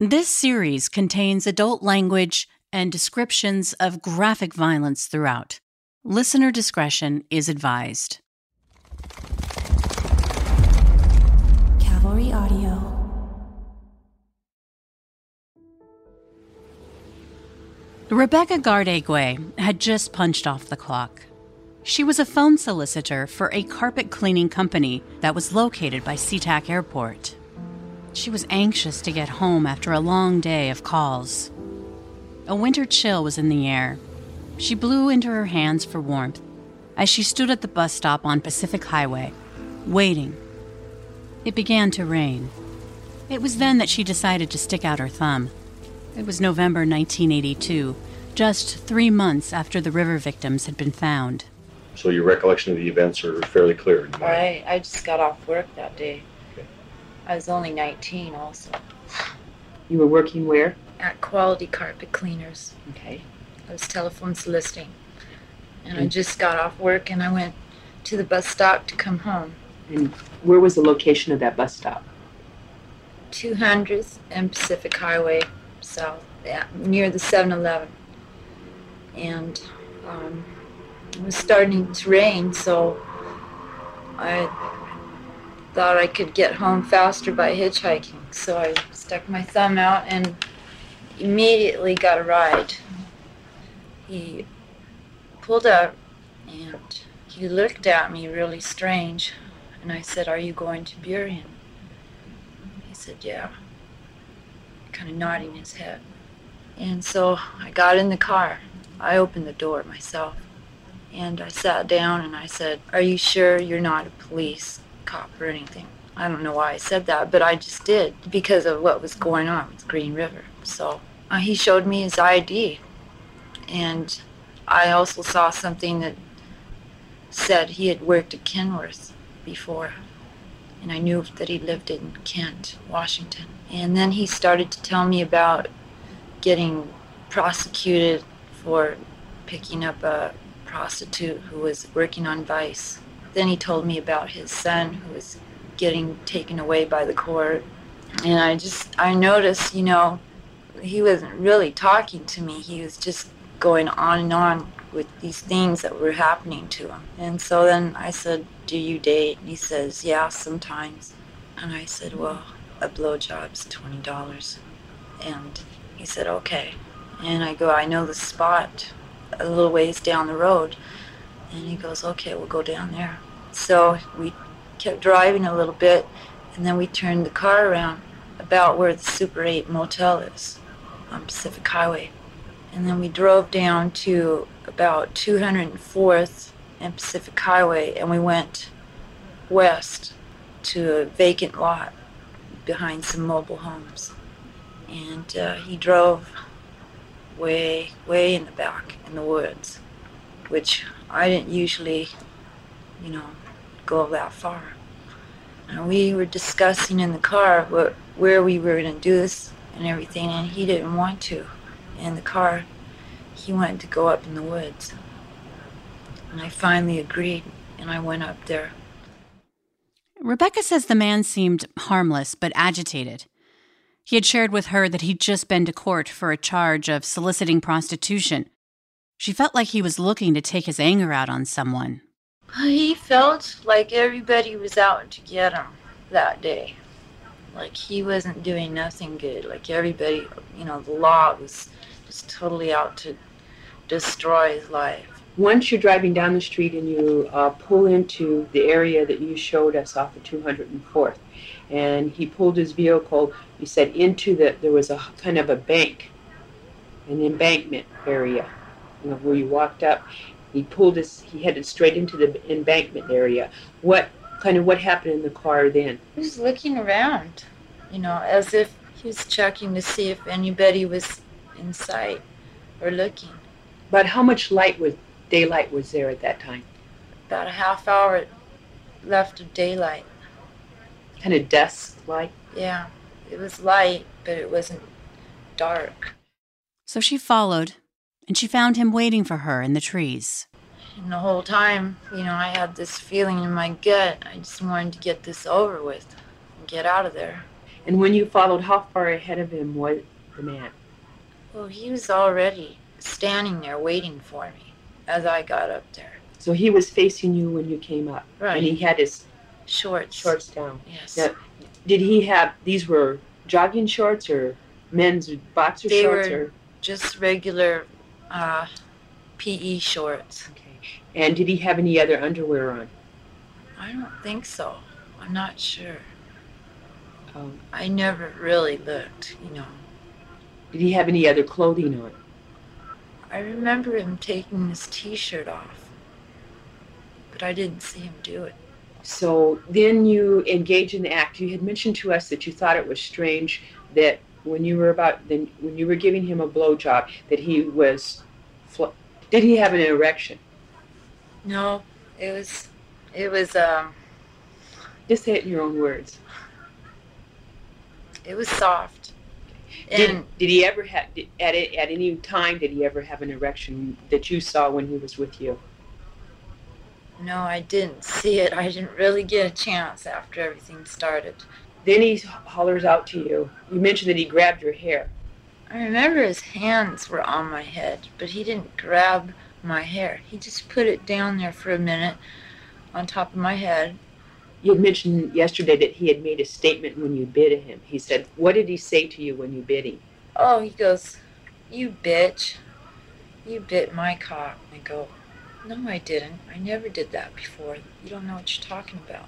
This series contains adult language and descriptions of graphic violence throughout. Listener discretion is advised. Cavalry Audio. Rebecca Gardegüe had just punched off the clock. She was a phone solicitor for a carpet cleaning company that was located by SeaTac Airport. She was anxious to get home after a long day of calls. A winter chill was in the air. She blew into her hands for warmth as she stood at the bus stop on Pacific Highway, waiting. It began to rain. It was then that she decided to stick out her thumb. It was November 1982, just 3 months after the river victims had been found. So your recollection of the events are fairly clear? I just got off work that day. Okay. I was only 19 also. You were working where? At Quality Carpet Cleaners. Okay. I was telephone soliciting. And I just got off work and I went to the bus stop to come home. And where was the location of that bus stop? 200th and Pacific Highway South, near the 7-Eleven. And it was starting to rain, so I thought I could get home faster by hitchhiking. So I stuck my thumb out and immediately got a ride. He pulled up and he looked at me really strange. And I said, "Are you going to Burien?" He said, "Yeah," kind of nodding his head. And so I got in the car. I opened the door myself. And I sat down and I said, "Are you sure you're not a police cop or anything?" I don't know why I said that, but I just did because of what was going on with Green River. So he showed me his ID. And I also saw something that said he had worked at Kenworth before. And I knew that he lived in Kent, Washington. And then he started to tell me about getting prosecuted for picking up a prostitute who was working on Vice. Then he told me about his son who was getting taken away by the court. And I noticed, he wasn't really talking to me. He was just going on and on with these things that were happening to him. And so then I said, "Do you date?" And he says, "Yeah, sometimes." And I said, "Well, a blowjob's $20. And he said, "Okay." And I go, "I know the spot a little ways down the road." And he goes, "Okay, we'll go down there." So we kept driving a little bit, and then we turned the car around about where the Super 8 motel is on Pacific Highway. And then we drove down to about 204th and Pacific Highway, and we went west to a vacant lot behind some mobile homes. And he drove way, way in the back in the woods, which I didn't usually, go that far. And we were discussing in the car where we were going to do this and everything, and he didn't want to. In the car, he wanted to go up in the woods. And I finally agreed, and I went up there. Rebecca says the man seemed harmless but agitated. He had shared with her that he'd just been to court for a charge of soliciting prostitution. She felt like he was looking to take his anger out on someone. He felt like everybody was out to get him that day. Like he wasn't doing nothing good. Like everybody, the law was just totally out to destroy his life. Once you're driving down the street and you pull into the area that you showed us off of 204th, and he pulled his vehicle, you said, there was a kind of a bank, an embankment area, where you walked up. He headed straight into the embankment area. What happened in the car then? He was looking around, as if he was checking to see if anybody was in sight or looking. But how much daylight was there at that time? About a half hour left of daylight. Kind of dusk light? Yeah, it was light, but it wasn't dark. So she followed, and she found him waiting for her in the trees. And the whole time, I had this feeling in my gut. I just wanted to get this over with and get out of there. And when you followed, how far ahead of him was the man? Well, he was already standing there waiting for me as I got up there. So he was facing you when you came up. Right. And he had his Shorts down. Yes. Now, did he have, these were jogging shorts or men's boxer They shorts? were just regular PE shorts. Okay. And did he have any other underwear on? I don't think so. I'm not sure. Oh. I never really looked, you know. Did he have any other clothing on? I remember him taking his t-shirt off, but I didn't see him do it. So then you engage in the act. You had mentioned to us that you thought it was strange that when you were giving him a blowjob, that he was, did he have an erection? No, it was, Just say it in your own words. it was soft. Did he ever have, at any time, did he ever have an erection that you saw when he was with you? No, I didn't see it. I didn't really get a chance after everything started. Then he hollers out to you. You mentioned that he grabbed your hair. I remember his hands were on my head, but he didn't grab my hair. He just put it down there for a minute on top of my head. You had mentioned yesterday that he had made a statement when you bit him. He said, what did he say to you when you bit him? Oh, he goes, "You bitch. You bit my cock." I go, "No, I didn't. I never did that before. You don't know what you're talking about."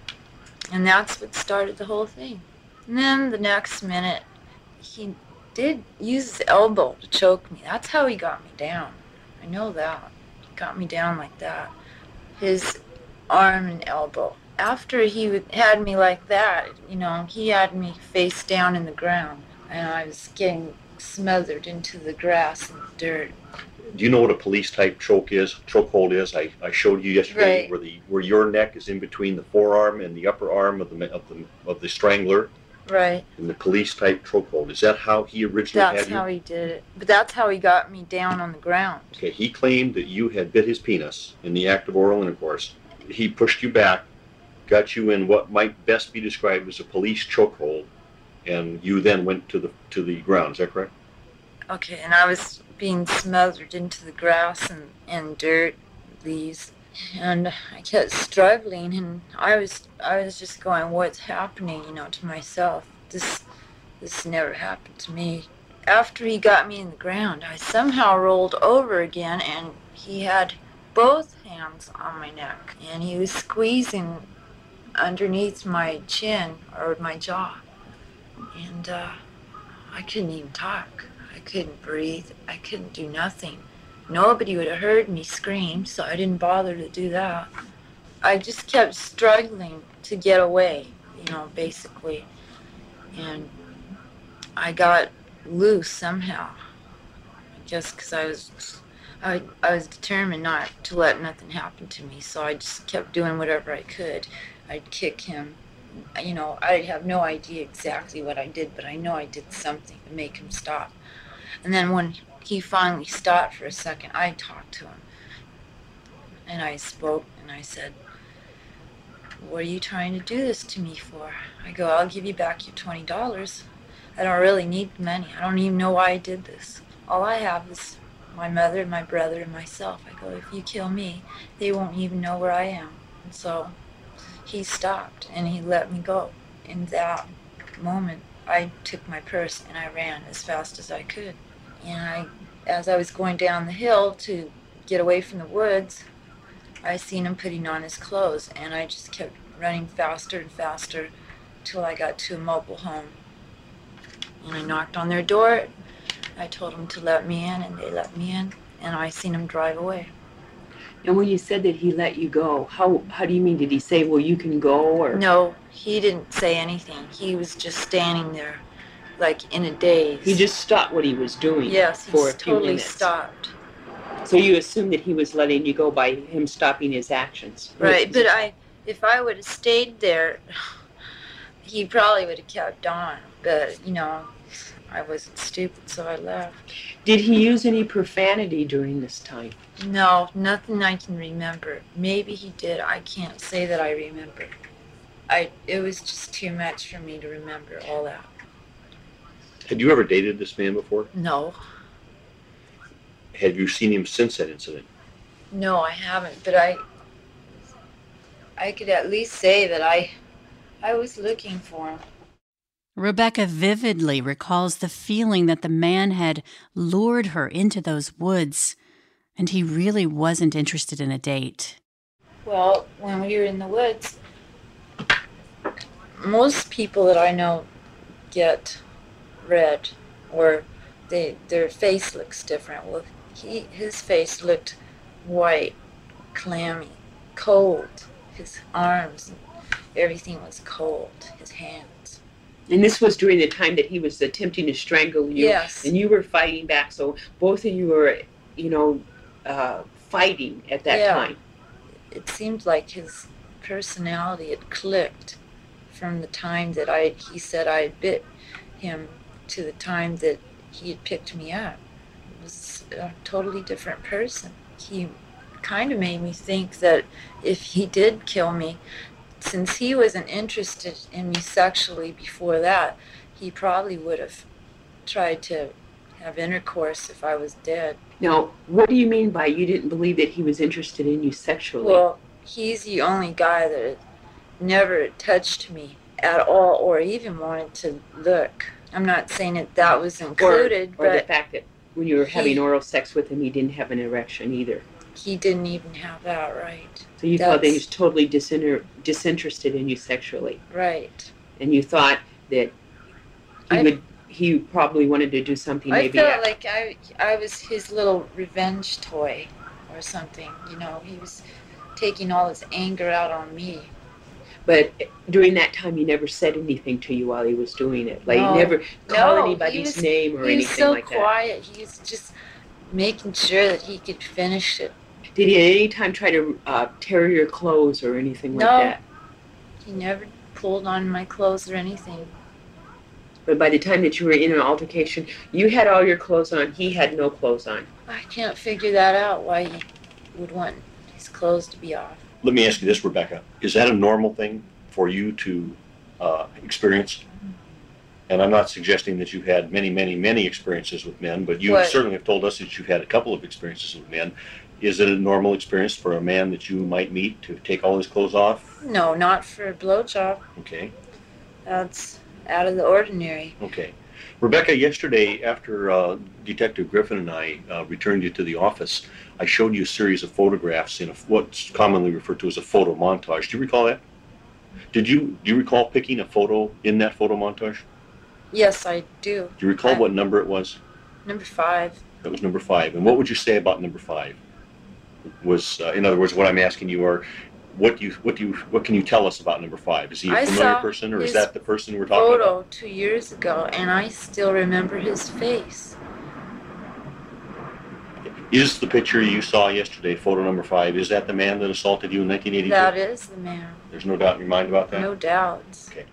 And that's what started the whole thing. And then the next minute, he did use his elbow to choke me. That's how he got me down. I know that. He got me down like that. His arm and elbow. After he had me like that, you know, he had me face down in the ground. And I was getting smothered into the grass and the dirt. Do you know what a police-type chokehold is? I showed you yesterday Right. where your neck is in between the forearm and the upper arm of the strangler. Right. In the police-type chokehold. Is that how he originally That's had you? how he did it. But that's how he got me down on the ground. Okay, he claimed that you had bit his penis in the act of oral intercourse. He pushed you back, got you in what might best be described as a police chokehold, and you then went to the ground. Is that correct? Okay, and I was being smothered into the grass and dirt, leaves, and I kept struggling, and I was just going, "What's happening?" You know, to myself. This never happened to me. After he got me in the ground, I somehow rolled over again, and he had both hands on my neck, and he was squeezing underneath my chin or my jaw, and I couldn't even talk. I couldn't breathe. I couldn't do nothing. Nobody would have heard me scream, so I didn't bother to do that. I just kept struggling to get away, you know, basically. And I got loose somehow. I guess because I was determined not to let nothing happen to me, so I just kept doing whatever I could. I'd kick him. You know, I have no idea exactly what I did, but I know I did something to make him stop. And then when he finally stopped for a second, I talked to him. And I spoke and I said, "What are you trying to do this to me for?" I go, "I'll give you back your $20. I don't really need the money. I don't even know why I did this. All I have is my mother, my brother, and myself." I go, "If you kill me, they won't even know where I am." And so he stopped and he let me go. In that moment, I took my purse and I ran as fast as I could. And as I was going down the hill to get away from the woods, I seen him putting on his clothes, and I just kept running faster and faster till I got to a mobile home. And I knocked on their door. I told them to let me in, and they let me in, and I seen him drive away. And when you said that he let you go, how do you mean? Did he say, "Well, you can go," or? No, he didn't say anything. He was just standing there, like in a daze. He just stopped what he was doing. Yes, he for a just few totally minutes. stopped. So you assume that he was letting you go by him stopping his actions. Right, but if I would have stayed there, he probably would have kept on. But, you know, I wasn't stupid, so I left. Did he use any profanity during this time? No, nothing I can remember. Maybe he did. I can't say that I remember. it was just too much for me to remember all that. Had you ever dated this man before? No. Have you seen him since that incident? No, I haven't, but I could at least say that I was looking for him. Rebecca vividly recalls the feeling that the man had lured her into those woods, and he really wasn't interested in a date. Well, when we were in the woods, most people that I know get red, or their face looks different. Well, his face looked white, clammy, cold. His arms and everything was cold. His hands. And this was during the time that he was attempting to strangle you. Yes. And you were fighting back. So both of you were, fighting at that time. It seemed like his personality had clicked from the time that he said I had bit him to the time that he had picked me up. It was a totally different person. He kind of made me think that if he did kill me, since he wasn't interested in me sexually before that, he probably would have tried to have intercourse if I was dead. Now, what do you mean by you didn't believe that he was interested in you sexually? Well, he's the only guy that never touched me at all or even wanted to look. I'm not saying that was included, or but the fact that when you were having oral sex with him, he didn't have an erection either. He didn't even have that, right. So you thought that he was totally disinterested in you sexually. Right. And you thought that he probably wanted to do something maybe. I felt like I was his little revenge toy or something. He was taking all his anger out on me. But during that time, he never said anything to you while he was doing it? Like, no, he never called no, anybody's name or anything like that? He was so quiet. He was just making sure that he could finish it. Did he at any time try to tear your clothes or anything like that? No, he never pulled on my clothes or anything. But by the time that you were in an altercation, you had all your clothes on, he had no clothes on. I can't figure that out, why he would want his clothes to be off. Let me ask you this, Rebecca. Is that a normal thing for you to experience? And I'm not suggesting that you've had many, many, many experiences with men, but you certainly have told us that you've had a couple of experiences with men. Is it a normal experience for a man that you might meet to take all his clothes off? No, not for a blowjob. Okay. That's out of the ordinary. Okay. Rebecca, yesterday after Detective Griffin and I returned you to the office, I showed you a series of photographs in what's commonly referred to as a photo montage. Do you recall that? Do you recall picking a photo in that photo montage? Yes, I do. Do you recall what number it was? Number 5. That was number 5. And what would you say about number 5? Was in other words, what I'm asking you are, what can you tell us about number 5? Is he a familiar person, or is that the person we're talking about? Photo 2 years ago, and I still remember his face. Is the picture you saw yesterday, photo number 5, is that the man that assaulted you in 1982? That is the man. There's no doubt in your mind about that? No doubt. Okay.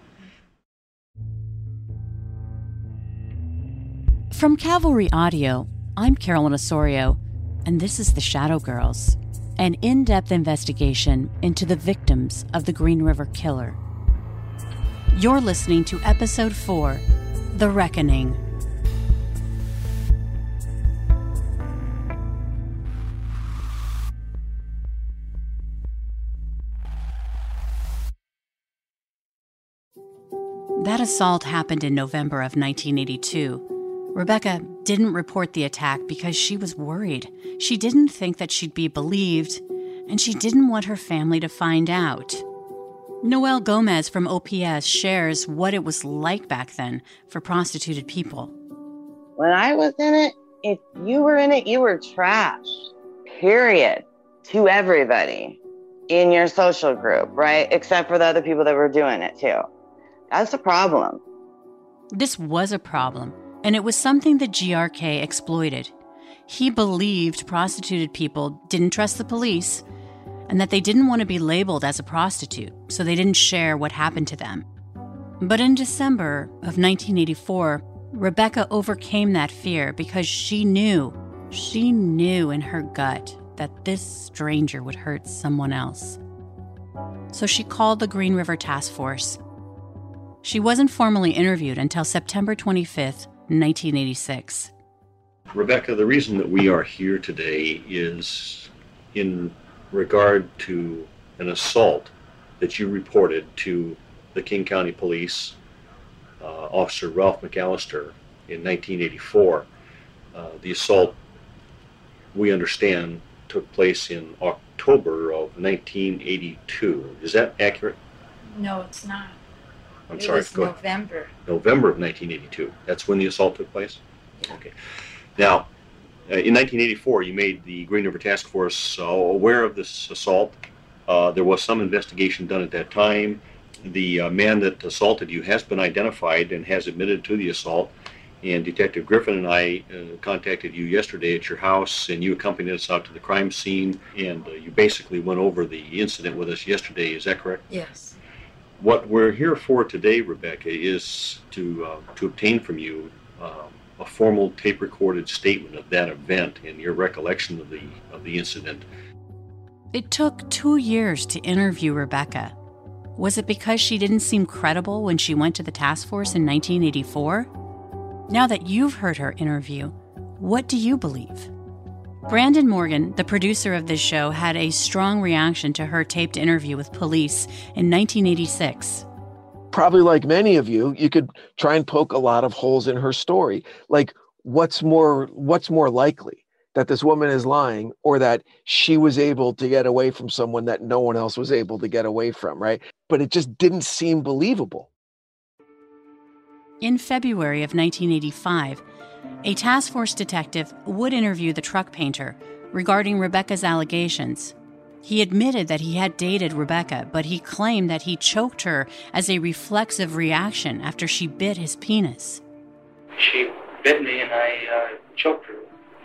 From Cavalry Audio, I'm Carolyn Osorio, and this is The Shadow Girls, an in-depth investigation into the victims of the Green River Killer. You're listening to Episode 4, The Reckoning. That assault happened in November of 1982. Rebecca didn't report the attack because she was worried. She didn't think that she'd be believed, and she didn't want her family to find out. Noelle Gomez from OPS shares what it was like back then for prostituted people. When I was in it, if you were in it, you were trash, period, to everybody in your social group, right? Except for the other people that were doing it too. That's a problem. This was a problem, and it was something that GRK exploited. He believed prostituted people didn't trust the police and that they didn't want to be labeled as a prostitute, so they didn't share what happened to them. But in December of 1984, Rebecca overcame that fear because she knew in her gut that this stranger would hurt someone else. so she called the Green River Task Force. She wasn't formally interviewed until September 25th, 1986. Rebecca, the reason that we are here today is in regard to an assault that you reported to the King County Police, Officer Ralph McAllister, in 1984. The assault, we understand, took place in October of 1982. Is that accurate? No, it's not. I'm sorry. It was November. November of 1982. That's when the assault took place? Okay. Now, in 1984, you made the Green River Task Force aware of this assault. There was some investigation done at that time. The man that assaulted you has been identified and has admitted to the assault. And Detective Griffin and I contacted you yesterday at your house, and you accompanied us out to the crime scene, and you basically went over the incident with us yesterday. Is that correct? Yes. What we're here for today, Rebecca, is to obtain from you a formal tape-recorded statement of that event and your recollection of the incident. It took 2 years to interview Rebecca. Was it because she didn't seem credible when she went to the task force in 1984? Now that you've heard her interview, what do you believe? Brandon Morgan, the producer of this show, had a strong reaction to her taped interview with police in 1986. Probably like many of you, you could try and poke a lot of holes in her story. Like, what's more likely? That this woman is lying, or that she was able to get away from someone that no one else was able to get away from, right? But it just didn't seem believable. In February of 1985, a task force detective would interview the truck painter regarding Rebecca's allegations. He admitted that he had dated Rebecca, but he claimed that he choked her as a reflexive reaction after she bit his penis. She bit me and I choked her.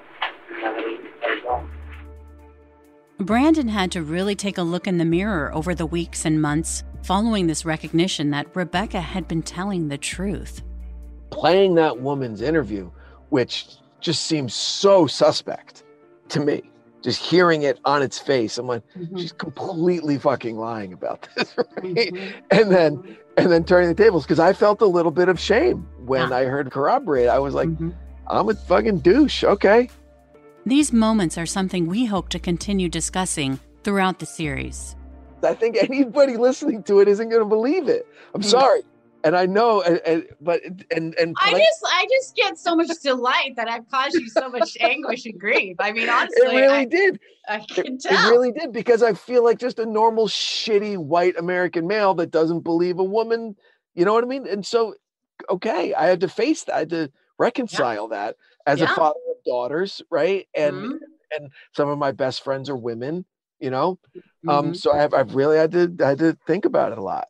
Brandon had to really take a look in the mirror over the weeks and months following this recognition that Rebecca had been telling the truth. Playing that woman's interview, which just seems so suspect to me, just hearing it on its face, I'm like, she's completely fucking lying about this, right? And then turning the tables, because I felt a little bit of shame when I heard corroborate. I was like, I'm a fucking douche, okay. These moments are something we hope to continue discussing throughout the series. I think anybody listening to it isn't going to believe it. I'm sorry. And I know, but I just get so much delight that I've caused you so much anguish and grief. I mean, honestly, it really did. I can tell. It really did, because I feel like just a normal, shitty white American male that doesn't believe a woman. You know what I mean? And so, okay, I had to face that. I had to reconcile that as a father of daughters, right? And some of my best friends are women. You know, so I've really had to think about it a lot.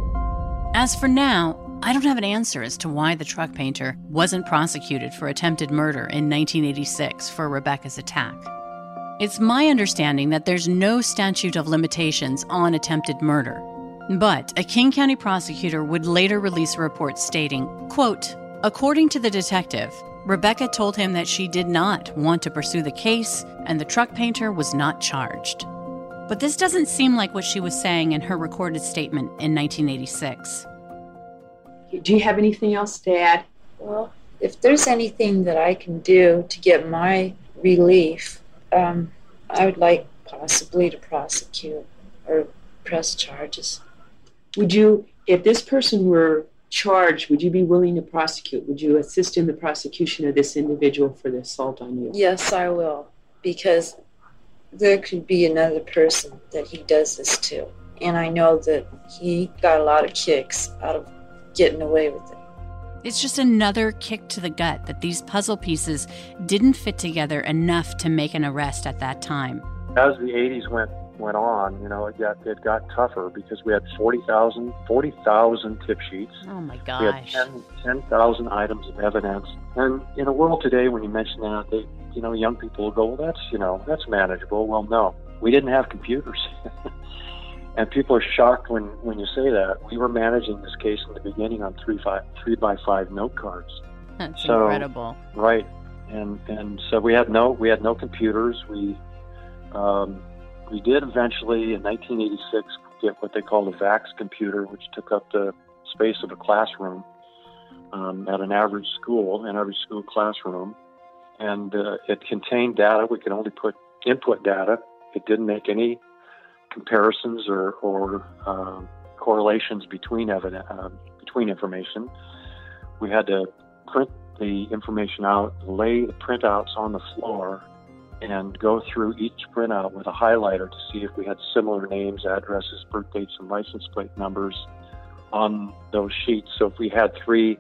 As for now, I don't have an answer as to why the truck painter wasn't prosecuted for attempted murder in 1986 for Rebecca's attack. It's my understanding that there's no statute of limitations on attempted murder, but a King County prosecutor would later release a report stating, quote, according to the detective, Rebecca told him that she did not want to pursue the case and the truck painter was not charged. But this doesn't seem like what she was saying in her recorded statement in 1986. Do you have anything else to add? Well, if there's anything that I can do to get my relief, I would like possibly to prosecute or press charges. Would you, if this person were charged, would you be willing to prosecute? Would you assist in the prosecution of this individual for the assault on you? Yes, I will, because there could be another person that he does this to. And I know that he got a lot of kicks out of getting away with it. It's just another kick to the gut that these puzzle pieces didn't fit together enough to make an arrest at that time. As the 80s went on, you know, it got tougher because we had 40,000 tip sheets. Oh my gosh. We had 10,000 items of evidence. And in a world today, when you mention that, young people will go, well, that's manageable. Well, no, we didn't have computers. And people are shocked when you say that. We were managing this case in the beginning on 3x5 note cards. That's incredible. Right. And so we had no computers. We did eventually in 1986 get what they call the VAX computer, which took up the space of a classroom at an average school classroom. And it contained data. We could only put input data. It didn't make any comparisons or correlations between information. We had to print the information out, lay the printouts on the floor, and go through each printout with a highlighter to see if we had similar names, addresses, birth dates, and license plate numbers on those sheets. So if we had,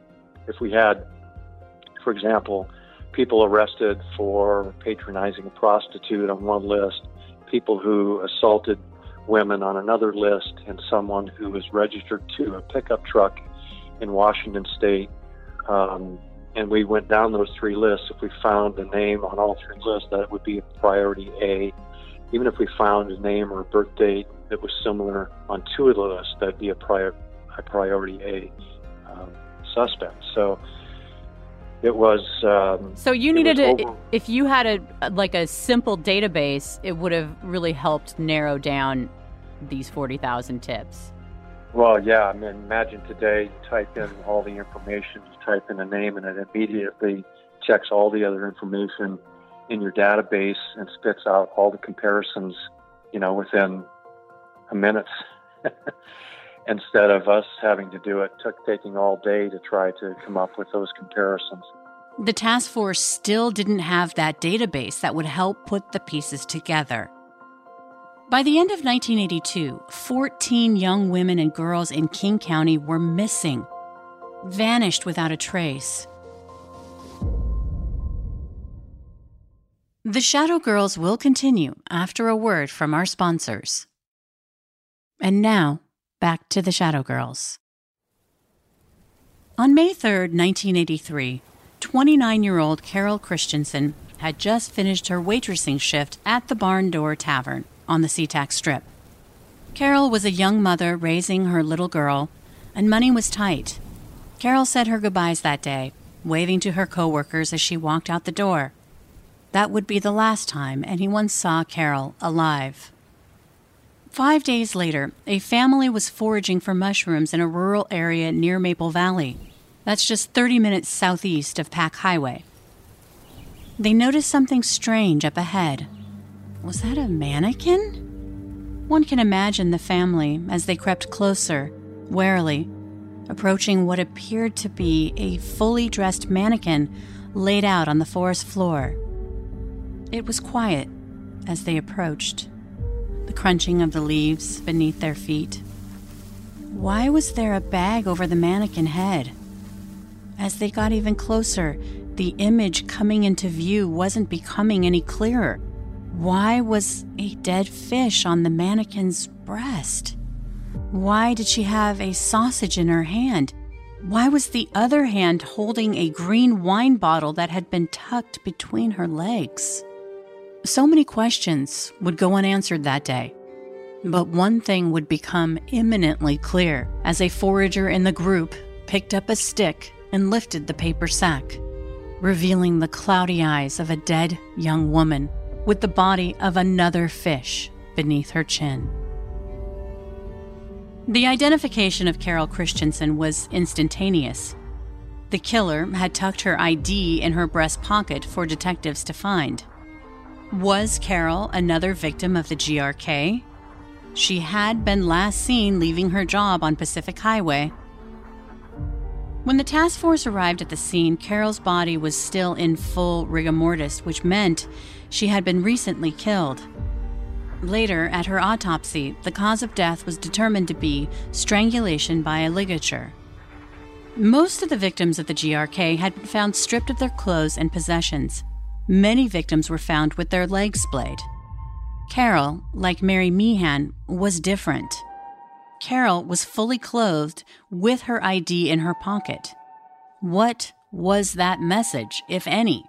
for example, people arrested for patronizing a prostitute on one list, people who assaulted women on another list, and someone who was registered to a pickup truck in Washington State, and we went down those three lists. If we found a name on all three lists, that would be a priority A. Even if we found a name or a birth date that was similar on two of the lists, that'd be a priority A suspect. So it was. So you needed if you had a simple database, it would have really helped narrow down these 40,000 tips. Well, yeah. I mean, imagine today, you type in all the information, you type in a name, and it immediately checks all the other information in your database and spits out all the comparisons, within a minute. Instead of us having to do it, taking all day to try to come up with those comparisons. The task force still didn't have that database that would help put the pieces together. By the end of 1982, 14 young women and girls in King County were missing, vanished without a trace. The Shadow Girls will continue after a word from our sponsors. And now, back to the Shadow Girls. On May 3rd, 1983, 29-year-old Carol Christensen had just finished her waitressing shift at the Barn Door Tavern on the SeaTac Strip. Carol was a young mother raising her little girl, and money was tight. Carol said her goodbyes that day, waving to her coworkers as she walked out the door. That would be the last time anyone saw Carol alive. 5 days later, a family was foraging for mushrooms in a rural area near Maple Valley. That's just 30 minutes southeast of Pack Highway. They noticed something strange up ahead. Was that a mannequin? One can imagine the family as they crept closer, warily, approaching what appeared to be a fully dressed mannequin laid out on the forest floor. It was quiet as they approached, the crunching of the leaves beneath their feet. Why was there a bag over the mannequin head? As they got even closer, the image coming into view wasn't becoming any clearer. Why was a dead fish on the mannequin's breast? Why did she have a sausage in her hand? Why was the other hand holding a green wine bottle that had been tucked between her legs? So many questions would go unanswered that day. But one thing would become imminently clear as a forager in the group picked up a stick and lifted the paper sack, revealing the cloudy eyes of a dead young woman with the body of another fish beneath her chin. The identification of Carol Christensen was instantaneous. The killer had tucked her ID in her breast pocket for detectives to find. Was Carol another victim of the GRK? She had been last seen leaving her job on Pacific Highway. When the task force arrived at the scene, Carol's body was still in full rigor mortis, which meant she had been recently killed. Later, at her autopsy, the cause of death was determined to be strangulation by a ligature. Most of the victims of the GRK had been found stripped of their clothes and possessions. Many victims were found with their legs splayed. Carol, like Mary Meehan, was different. Carol was fully clothed with her ID in her pocket. What was that message, if any?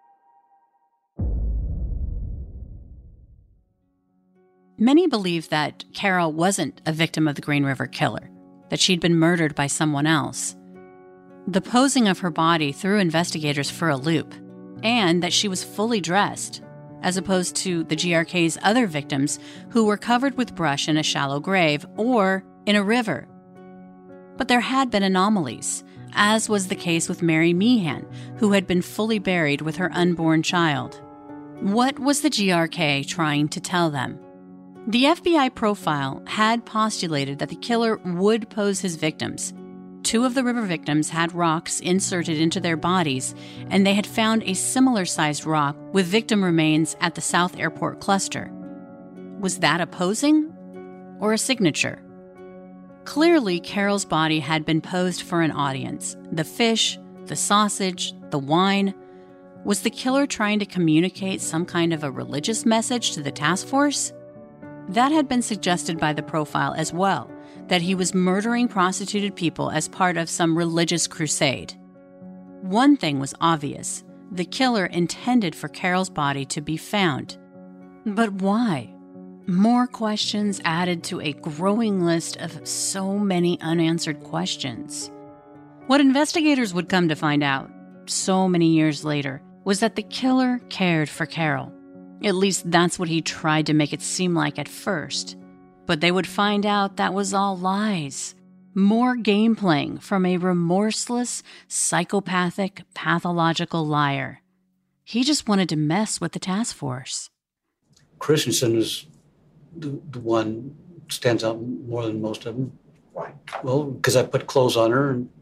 Many believe that Carol wasn't a victim of the Green River Killer, that she'd been murdered by someone else. The posing of her body threw investigators for a loop, and that she was fully dressed. as opposed to the GRK's other victims who were covered with brush in a shallow grave or in a river. But there had been anomalies, as was the case with Mary Meehan, who had been fully buried with her unborn child. What was the GRK trying to tell them? The FBI profile had postulated that the killer would pose his victims. 2 of the river victims had rocks inserted into their bodies, and they had found a similar-sized rock with victim remains at the South Airport cluster. Was that a posing or a signature? Clearly, Carol's body had been posed for an audience. The fish, the sausage, the wine. Was the killer trying to communicate some kind of a religious message to the task force? That had been suggested by the profile as well, that he was murdering prostituted people as part of some religious crusade. One thing was obvious. The killer intended for Carol's body to be found. But why? More questions added to a growing list of so many unanswered questions. What investigators would come to find out, so many years later, was that the killer cared for Carol. At least that's what he tried to make it seem like at first. But they would find out that was all lies. More game playing from a remorseless, psychopathic, pathological liar. He just wanted to mess with the task force. Christensen is the one stands out more than most of them. Why? Well, because I put clothes on her, and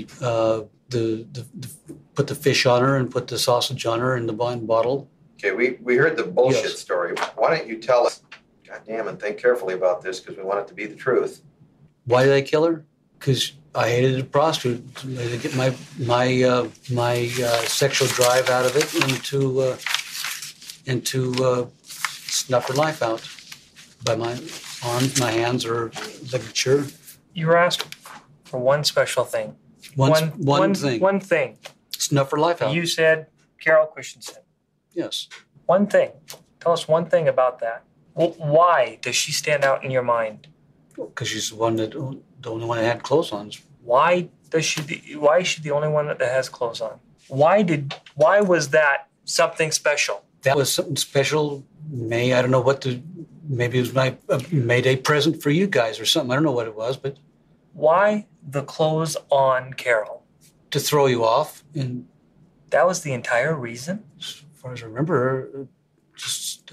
put the fish on her, and put the sausage on her, and the wine bottle. Okay, we heard the bullshit Yes. story. Why don't you tell us? Goddamn, and think carefully about this because we want it to be the truth. Why did I kill her? Because I hated a prostitute. I had to get my sexual drive out of it and to snuff her life out by my arms, my hands, or ligature. You were asked for one special thing. One thing. One thing. Snuff her life out. You said Carol Christensen. Yes. One thing. Tell us one thing about that. Why does she stand out in your mind? Because she's the only one that had clothes on. Why is she the only one that has clothes on? Why was that something special? That was something special. Maybe it was my Mayday present for you guys or something. I don't know what it was, but why the clothes on Carol? To throw you off. And that was the entire reason? As far as I remember, just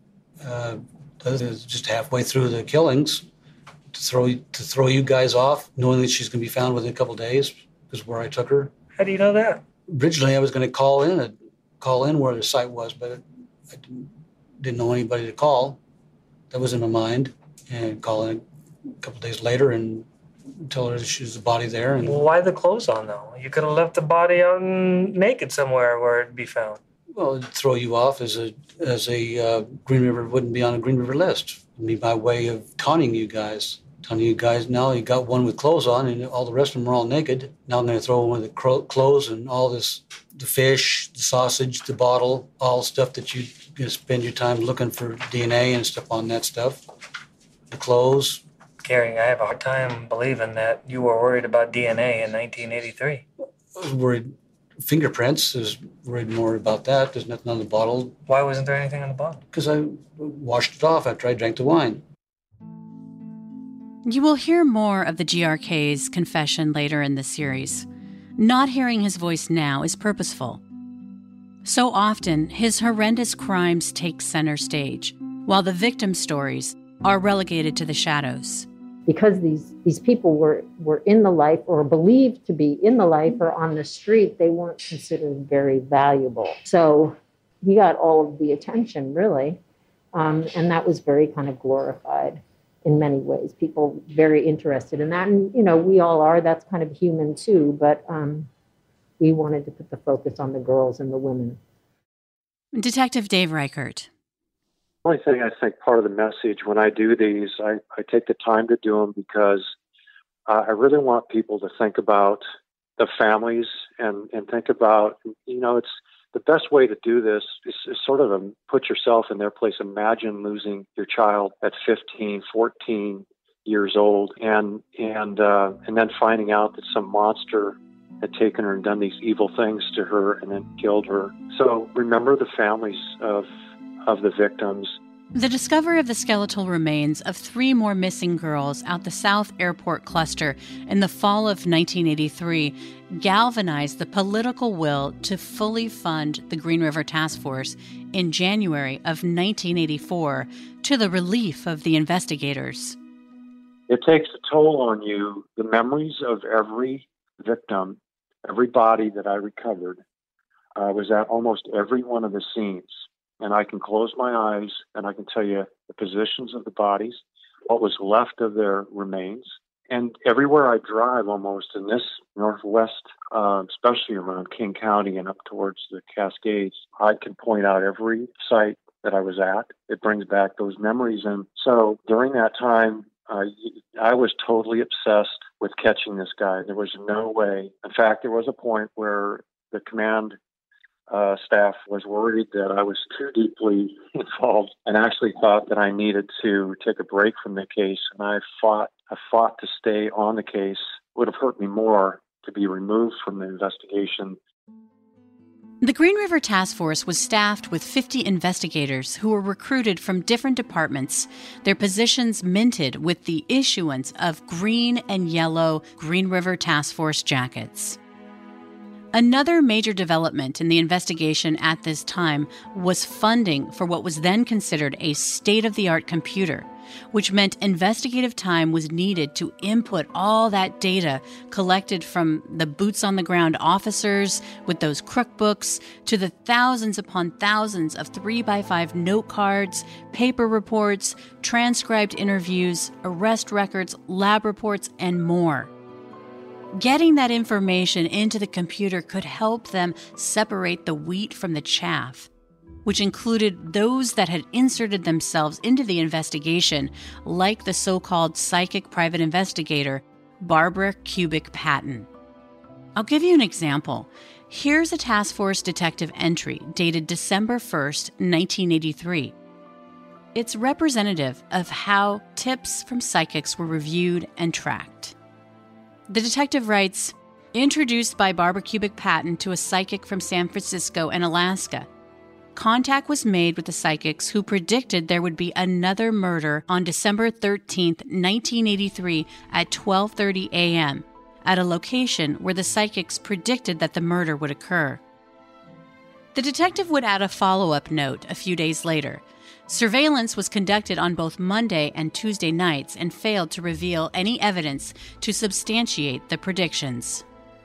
halfway through the killings, to throw you guys off, knowing that she's going to be found within a couple of days, is where I took her. How do you know that? Originally, I was going to call in where the site was, but I didn't know anybody to call. That was in my mind, and call in a couple of days later and tell her she's the body there. And why the clothes on though? You could have left the body out naked somewhere where it'd be found. Well, it'd throw you off as a Green River wouldn't be on a Green River list. It'd be my way of taunting you guys. Now you got one with clothes on and all the rest of them are all naked. Now I'm going to throw one with the clothes and all this, the fish, the sausage, the bottle, all stuff that you're going to spend your time looking for DNA and stuff on that stuff. The clothes. Gary, I have a hard time believing that you were worried about DNA in 1983. I was worried. Fingerprints, I was worried more about that. There's nothing on the bottle. Why wasn't there anything on the bottle? Because I washed it off after I drank the wine. You will hear more of the GRK's confession later in the series. Not hearing his voice now is purposeful. So often, his horrendous crimes take center stage, while the victim stories are relegated to the shadows. Because these people were in the life or believed to be in the life or on the street, they weren't considered very valuable. So he got all of the attention, really, and that was very kind of glorified in many ways. People very interested in that, and we all are. That's kind of human too, but we wanted to put the focus on the girls and the women. Detective Dave Reichert. The only thing I think part of the message when I do these, I take the time to do them because I really want people to think about the families and think about, it's the best way to do this is sort of put yourself in their place. Imagine losing your child at 15, 14 years old and then finding out that some monster had taken her and done these evil things to her and then killed her. So remember the families of of the victims. The discovery of the skeletal remains of 3 more missing girls out the South Airport cluster in the fall of 1983 galvanized the political will to fully fund the Green River Task Force in January of 1984, to the relief of the investigators. It takes a toll on you. The memories of every victim, every body that I recovered, was at almost every one of the scenes. And I can close my eyes and I can tell you the positions of the bodies, what was left of their remains. And everywhere I drive almost in this Northwest, especially around King County and up towards the Cascades, I can point out every site that I was at. It brings back those memories. And so during that time, I was totally obsessed with catching this guy. There was no way. In fact, there was a point where the command staff was worried that I was too deeply involved and actually thought that I needed to take a break from the case. And I fought to stay on the case. It would have hurt me more to be removed from the investigation. The Green River Task Force was staffed with 50 investigators who were recruited from different departments, their positions minted with the issuance of green and yellow Green River Task Force jackets. Another major development in the investigation at this time was funding for what was then considered a state-of-the-art computer, which meant investigative time was needed to input all that data collected from the boots-on-the-ground officers with those crook books to the thousands upon thousands of 3x5 note cards, paper reports, transcribed interviews, arrest records, lab reports, and more. Getting that information into the computer could help them separate the wheat from the chaff, which included those that had inserted themselves into the investigation, like the so-called psychic private investigator, Barbara Kubik Patton. I'll give you an example. Here's a task force detective entry dated December 1st, 1983. It's representative of how tips from psychics were reviewed and tracked. The detective writes, introduced by Barbara Kubik Patton to a psychic from San Francisco and Alaska. Contact was made with the psychics who predicted there would be another murder on December 13th, 1983 at 12:30 a.m. at a location where the psychics predicted that the murder would occur. The detective would add a follow-up note a few days later. Surveillance was conducted on both Monday and Tuesday nights and failed to reveal any evidence to substantiate the predictions.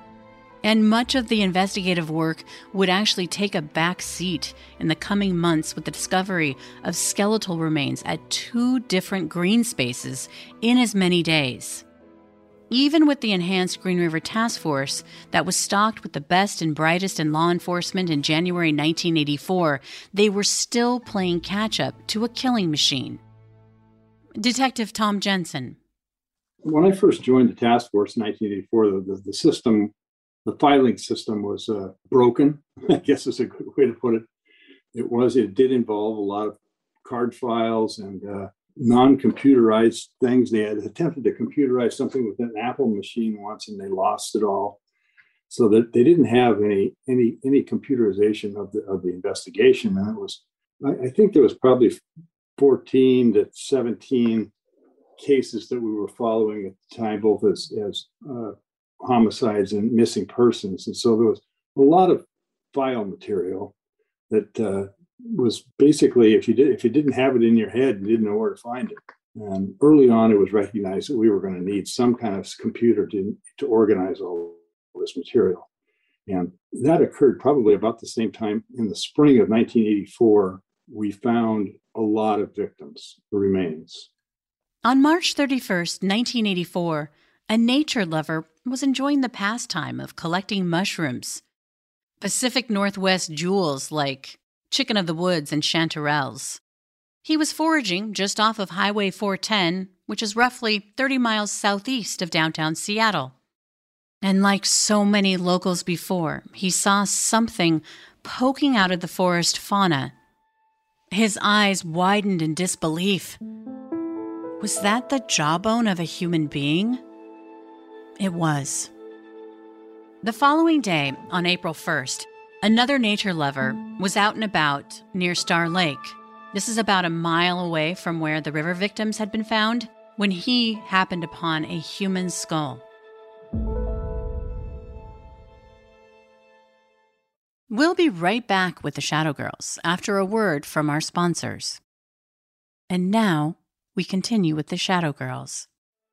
And much of the investigative work would actually take a back seat in the coming months with the discovery of skeletal remains at 2 different green spaces in as many days. Even with the enhanced Green River Task Force that was stocked with the best and brightest in law enforcement in January 1984, they were still playing catch-up to a killing machine. Detective Tom Jensen. When I first joined the task force in 1984, the system, the filing system was broken, I guess is a good way to put it. It did involve a lot of card files and non-computerized things. They had attempted to computerize something with an Apple machine once, and they lost it all. So that they didn't have any computerization of the investigation. And it was, I think there was probably 14 to 17 cases that we were following at the time, both as homicides and missing persons. And so there was a lot of file material that was basically, if you didn't have it in your head, you didn't know where to find it. And early on, it was recognized that we were going to need some kind of computer to organize all this material. And that occurred probably about the same time. In the spring of 1984, we found a lot of victims, the remains. On March 31st, 1984, a nature lover was enjoying the pastime of collecting mushrooms, Pacific Northwest jewels like chicken of the woods and chanterelles. He was foraging just off of Highway 410, which is roughly 30 miles southeast of downtown Seattle. And like so many locals before, he saw something poking out of the forest fauna. His eyes widened in disbelief. Was that the jawbone of a human being? It was. The following day, on April 1st, another nature lover was out and about near Star Lake This is about a mile away from where the river victims had been found, when he happened upon a human skull. We'll be right back with the Shadow Girls after a word from our sponsors. And now we continue with the Shadow Girls.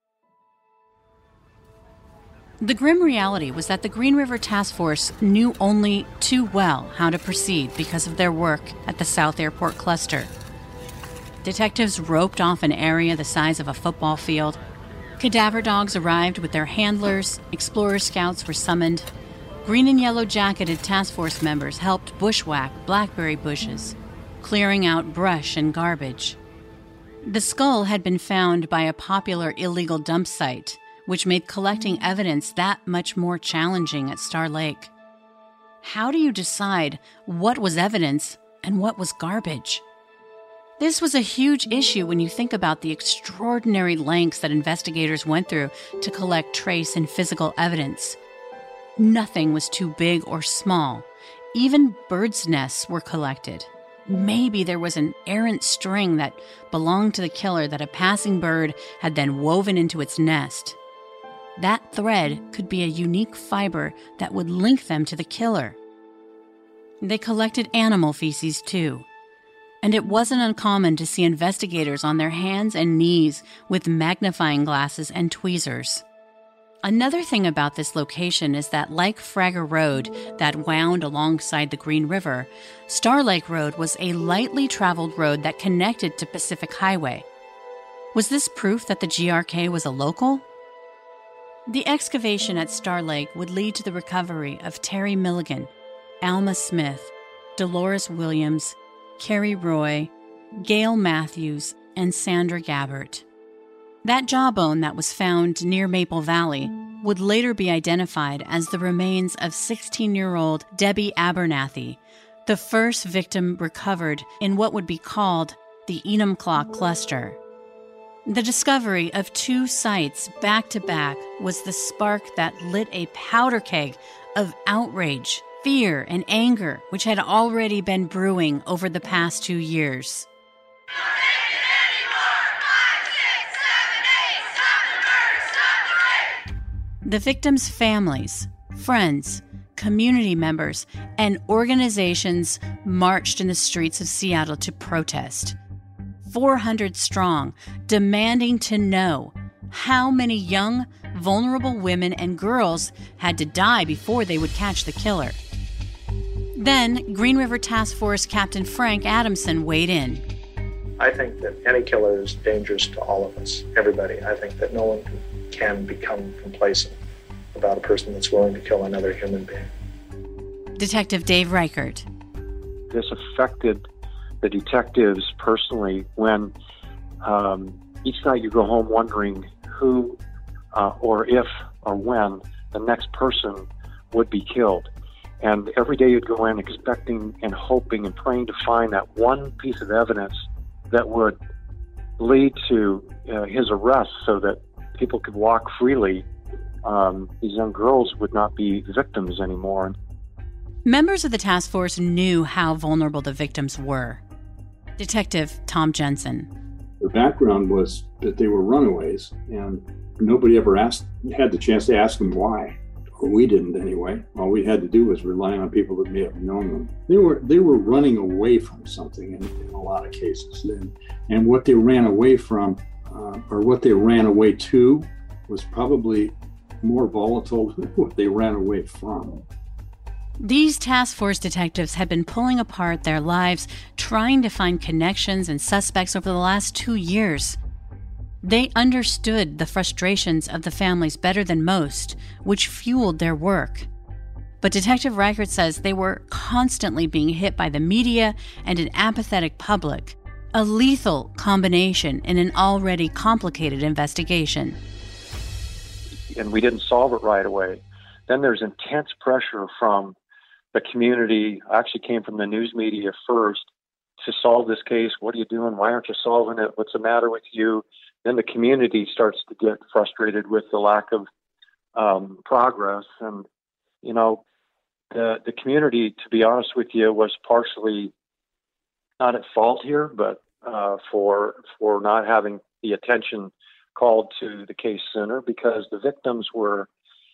The grim reality was that the Green River Task Force knew only too well how to proceed because of their work at the South Airport cluster. Detectives roped off an area the size of a football field. Cadaver dogs arrived with their handlers. Explorer scouts were summoned. Green and yellow jacketed task force members helped bushwhack blackberry bushes, clearing out brush and garbage. The skull had been found by a popular illegal dump site, which made collecting evidence that much more challenging at Star Lake. How do you decide what was evidence and what was garbage? This was a huge issue when you think about the extraordinary lengths that investigators went through to collect trace and physical evidence. Nothing was too big or small. Even birds' nests were collected. Maybe there was an errant string that belonged to the killer that a passing bird had then woven into its nest. That thread could be a unique fiber that would link them to the killer. They collected animal feces too. And it wasn't uncommon to see investigators on their hands and knees with magnifying glasses and tweezers. Another thing about this location is that, like Fragger Road that wound alongside the Green River, Star Lake Road was a lightly traveled road that connected to Pacific Highway. Was this proof that the GRK was a local? The excavation at Star Lake would lead to the recovery of Terry Milligan, Alma Smith, Dolores Williams, Carrie Roy, Gail Matthews, and Sandra Gabbert. That jawbone that was found near Maple Valley would later be identified as the remains of 16-year-old Debbie Abernathy, the first victim recovered in what would be called the Enumclaw Cluster. The discovery of two sites back-to-back was the spark that lit a powder keg of outrage, fear, and anger which had already been brewing over the past 2 years. The victims' families, friends, community members, and organizations marched in the streets of Seattle to protest. 400 strong, demanding to know how many young, vulnerable women and girls had to die before they would catch the killer. Then, Green River Task Force Captain Frank Adamson weighed in. I think that any killer is dangerous to all of us, everybody. I think that no one can become complacent about a person that's willing to kill another human being. Detective Dave Reichert. This affected the detectives personally when each night you go home wondering who or if or when the next person would be killed. And every day you'd go in expecting and hoping and praying to find that one piece of evidence that would lead to his arrest so that people could walk freely. These young girls would not be victims anymore. Members of the task force knew how vulnerable the victims were. Detective Tom Jensen. Their background was that they were runaways, and nobody ever had the chance to ask them why. Or we didn't anyway. All we had to do was rely on people that may have known them. They were running away from something in a lot of cases. And what they ran away from, or what they ran away to, was probably more volatile than what they ran away from. These task force detectives had been pulling apart their lives, trying to find connections and suspects over the last 2 years. They understood the frustrations of the families better than most, which fueled their work. But Detective Reichert says they were constantly being hit by the media and an apathetic public, a lethal combination in an already complicated investigation. And we didn't solve it right away. Then there's intense pressure from the community. I actually came from the news media first to solve this case. What are you doing? Why aren't you solving it? What's the matter with you? Then the community starts to get frustrated with the lack of progress. And, you know, the community, to be honest with you, was partially not at fault here, but for not having the attention called to the case sooner, because the victims were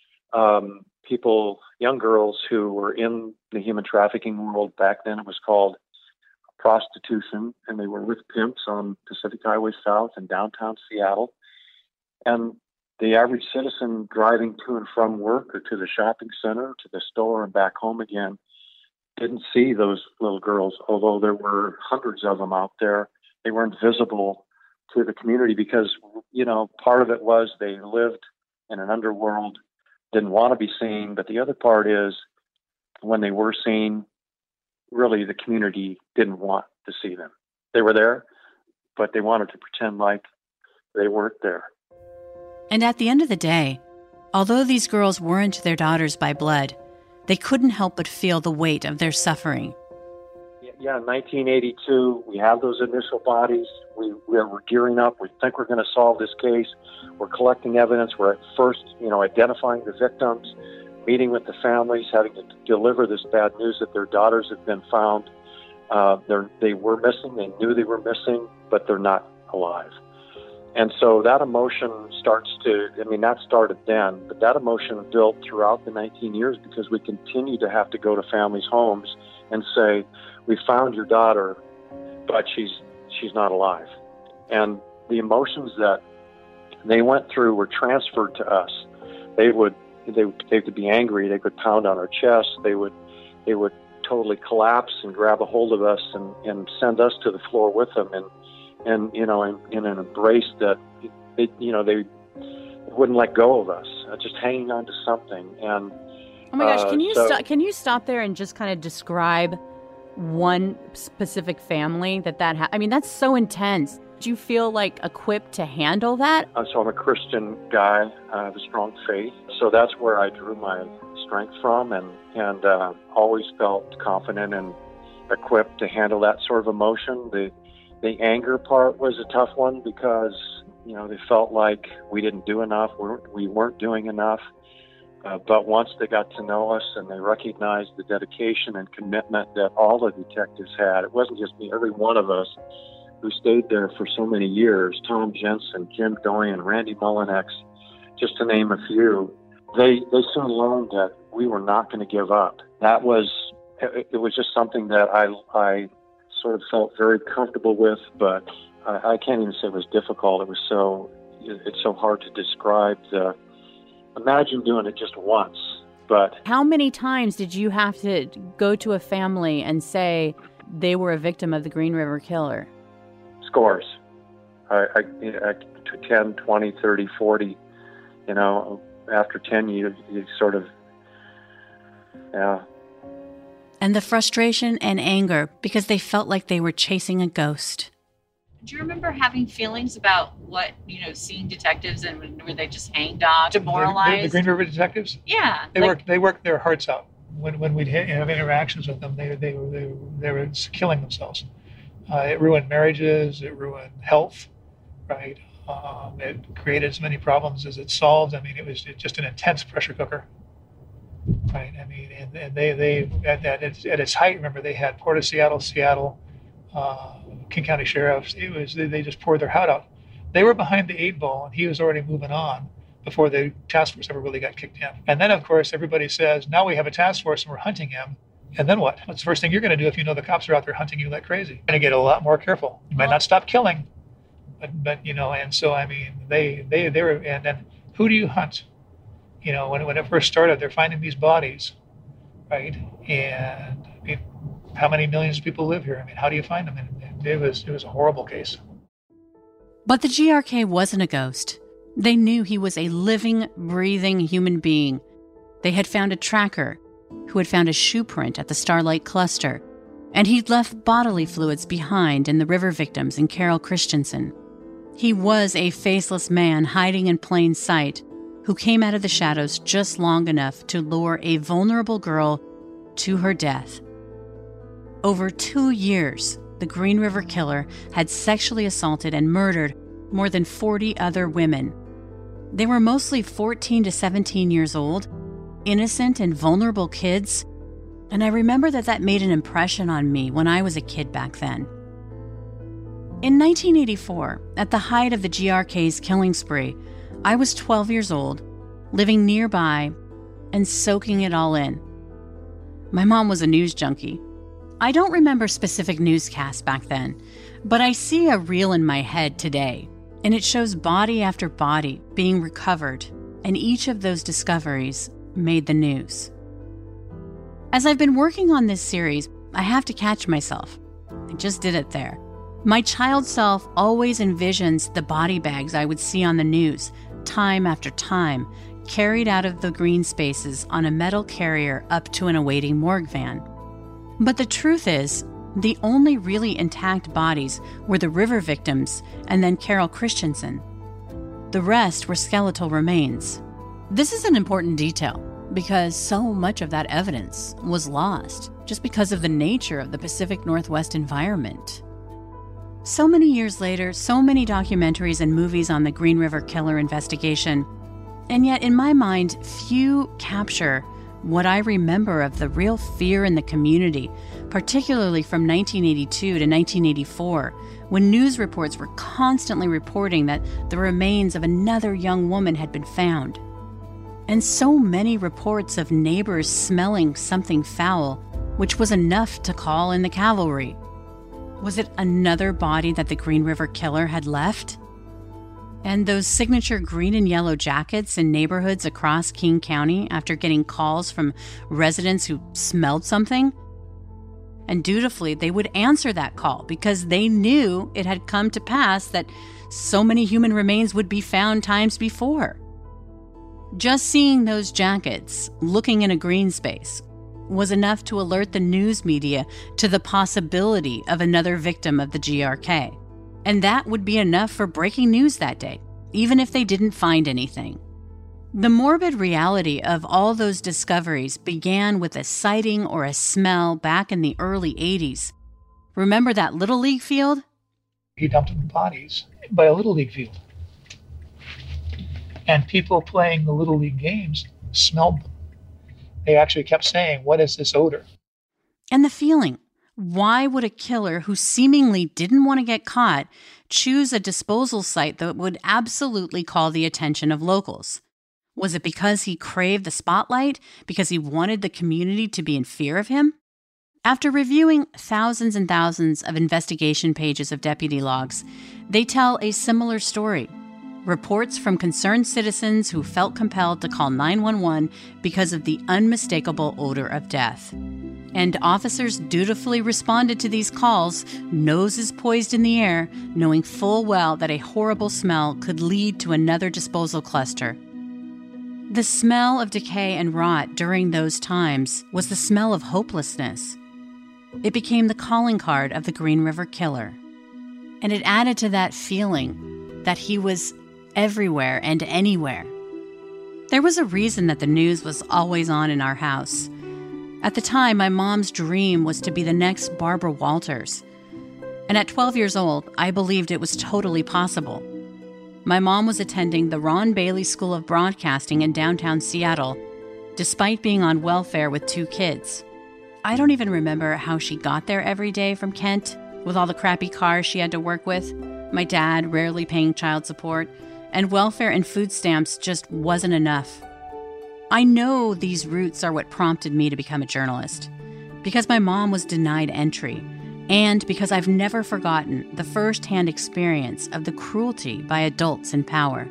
people, young girls who were in the human trafficking world. Back then it was called prostitution, and they were with pimps on Pacific Highway South in downtown Seattle. And the average citizen driving to and from work or to the shopping center, to the store and back home again, didn't see those little girls, although there were hundreds of them out there. They weren't visible to the community because, part of it was they lived in an underworld, didn't want to be seen. But the other part is when they were seen, really the community didn't want to see them. They were there, but they wanted to pretend like they weren't there. And at the end of the day, although these girls weren't their daughters by blood, they couldn't help but feel the weight of their suffering. Yeah, in 1982, we have those initial bodies. We're gearing up. We think we're going to solve this case. We're collecting evidence. We're at first, identifying the victims, meeting with the families, having to deliver this bad news that their daughters have been found. They were missing. They knew they were missing, but they're not alive. And so that emotion that started then, but that emotion built throughout the 19 years because we continue to have to go to families' homes and say, we found your daughter, but she's not alive. And the emotions that they went through were transferred to us. They would be angry. They would pound on our chests. They would totally collapse and grab a hold of us and send us to the floor with them. And in an embrace that they wouldn't let go of us, just hanging on to something. And oh my gosh, can you stop there and just kind of describe one specific family that's so intense. Do you feel like equipped to handle that? So I'm a Christian guy. I have a strong faith. So that's where I drew my strength from, and always felt confident and equipped to handle that sort of emotion. The anger part was a tough one because, they felt like we didn't do enough. We weren't doing enough. But once they got to know us and they recognized the dedication and commitment that all the detectives had, it wasn't just me, every one of us who stayed there for so many years, Tom Jensen, Jim Doyen, Randy Mullinex, just to name a few, they soon learned that we were not going to give up. It was just something that I sort of felt very comfortable with, but I can't even say it was difficult. It's so hard to describe. Imagine doing it just once, but... How many times did you have to go to a family and say they were a victim of the Green River Killer? Scores. 10, 20, 30, 40. After 10, you sort of... Yeah. And the frustration and anger because they felt like they were chasing a ghost. Do you remember having feelings about seeing detectives and were they just hangdog, demoralized? The Green River detectives? Yeah. They worked their hearts out. When we'd have interactions with them, they were killing themselves. It ruined marriages. It ruined health, right? It created as many problems as it solved. It was just an intense pressure cooker, right? And they at its height, remember, they had Port of Seattle, King County Sheriffs. They just poured their heart out. They were behind the 8 ball, and he was already moving on before the task force ever really got kicked in. And then, of course, everybody says, now we have a task force and we're hunting him. And then what? What's the first thing you're going to do if you know the cops are out there hunting you like crazy? You're going to get a lot more careful. You might not stop killing, but and so, they were, and then who do you hunt? When it first started, they're finding these bodies, right? And how many millions of people live here? How do you find them? And it was a horrible case. But the GRK wasn't a ghost. They knew he was a living, breathing human being. They had found a tracker who had found a shoe print at the Starlight Cluster, and he'd left bodily fluids behind in the river victims and Carol Christensen. He was a faceless man hiding in plain sight who came out of the shadows just long enough to lure a vulnerable girl to her death. Over 2 years, the Green River Killer had sexually assaulted and murdered more than 40 other women. They were mostly 14 to 17 years old, innocent and vulnerable kids, and I remember that made an impression on me when I was a kid back then. In 1984, at the height of the GRK's killing spree, I was 12 years old, living nearby and soaking it all in. My mom was a news junkie. I don't remember specific newscasts back then, but I see a reel in my head today, and it shows body after body being recovered, and each of those discoveries made the news. As I've been working on this series, I have to catch myself. I just did it there. My child self always envisions the body bags I would see on the news, time after time, carried out of the green spaces on a metal carrier up to an awaiting morgue van. But the truth is, the only really intact bodies were the river victims and then Carol Christensen. The rest were skeletal remains. This is an important detail because so much of that evidence was lost just because of the nature of the Pacific Northwest environment. So many years later, so many documentaries and movies on the Green River Killer investigation, and yet in my mind, few capture what I remember of the real fear in the community, particularly from 1982 to 1984, when news reports were constantly reporting that the remains of another young woman had been found. And so many reports of neighbors smelling something foul, which was enough to call in the cavalry. Was it another body that the Green River Killer had left? And those signature green and yellow jackets in neighborhoods across King County after getting calls from residents who smelled something? And dutifully, they would answer that call because they knew it had come to pass that so many human remains would be found times before. Just seeing those jackets, looking in a green space, was enough to alert the news media to the possibility of another victim of the GRK. And that would be enough for breaking news that day, even if they didn't find anything. The morbid reality of all those discoveries began with a sighting or a smell back in the early 80s. Remember that Little League field? He dumped the bodies by a Little League field. And people playing the Little League games smelled them. They actually kept saying, "What is this odor?" And the feeling. Why would a killer who seemingly didn't want to get caught choose a disposal site that would absolutely call the attention of locals? Was it because he craved the spotlight? Because he wanted the community to be in fear of him? After reviewing thousands and thousands of investigation pages of deputy logs, they tell a similar story. Reports from concerned citizens who felt compelled to call 911 because of the unmistakable odor of death. And officers dutifully responded to these calls, noses poised in the air, knowing full well that a horrible smell could lead to another disposal cluster. The smell of decay and rot during those times was the smell of hopelessness. It became the calling card of the Green River Killer. And it added to that feeling that he was everywhere and anywhere. There was a reason that the news was always on in our house. At the time, my mom's dream was to be the next Barbara Walters. And at 12 years old, I believed it was totally possible. My mom was attending the Ron Bailey School of Broadcasting in downtown Seattle, despite being on welfare with 2 kids. I don't even remember how she got there every day from Kent, with all the crappy cars she had to work with, my dad rarely paying child support, and welfare and food stamps just wasn't enough. I know these roots are what prompted me to become a journalist, because my mom was denied entry, and because I've never forgotten the first-hand experience of the cruelty by adults in power.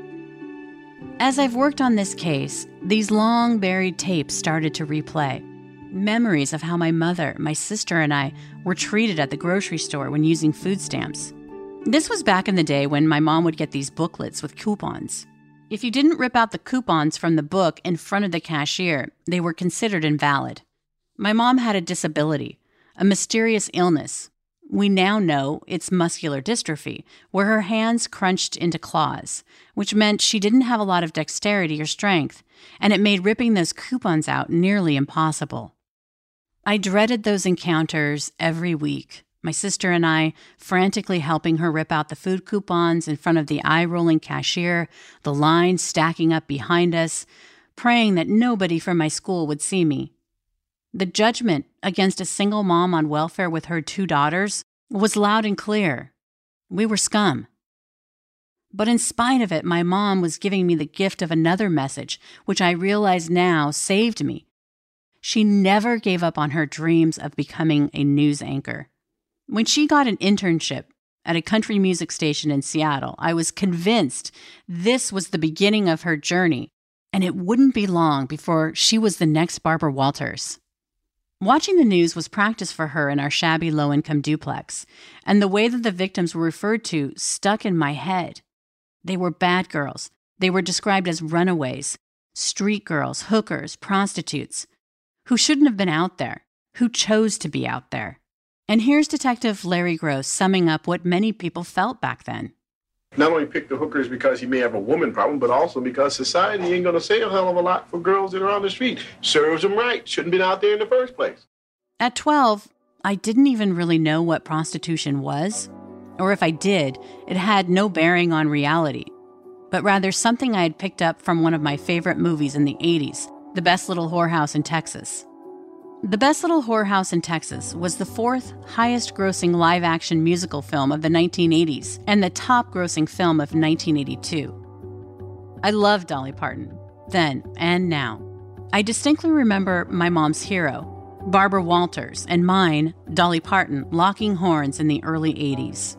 As I've worked on this case, these long-buried tapes started to replay. Memories of how my mother, my sister, and I were treated at the grocery store when using food stamps. This was back in the day when my mom would get these booklets with coupons. If you didn't rip out the coupons from the book in front of the cashier, they were considered invalid. My mom had a disability, a mysterious illness. We now know it's muscular dystrophy, where her hands crunched into claws, which meant she didn't have a lot of dexterity or strength, and it made ripping those coupons out nearly impossible. I dreaded those encounters every week. My sister and I frantically helping her rip out the food coupons in front of the eye-rolling cashier, the lines stacking up behind us, praying that nobody from my school would see me. The judgment against a single mom on welfare with her 2 daughters was loud and clear. We were scum. But in spite of it, my mom was giving me the gift of another message, which I realize now saved me. She never gave up on her dreams of becoming a news anchor. When she got an internship at a country music station in Seattle, I was convinced this was the beginning of her journey, and it wouldn't be long before she was the next Barbara Walters. Watching the news was practice for her in our shabby low-income duplex, and the way that the victims were referred to stuck in my head. They were bad girls. They were described as runaways, street girls, hookers, prostitutes, who shouldn't have been out there, who chose to be out there. And here's Detective Larry Gross summing up what many people felt back then. Not only pick the hookers because he may have a woman problem, but also because society ain't going to say a hell of a lot for girls that are on the street. Serves them right. Shouldn't been out there in the first place. At 12, I didn't even really know what prostitution was, or if I did, it had no bearing on reality, but rather something I had picked up from one of my favorite movies in the 80s, The Best Little Whorehouse in Texas. The Best Little Whorehouse in Texas was the fourth highest-grossing live-action musical film of the 1980s and the top-grossing film of 1982. I loved Dolly Parton, then and now. I distinctly remember my mom's hero, Barbara Walters, and mine, Dolly Parton, locking horns in the early 80s.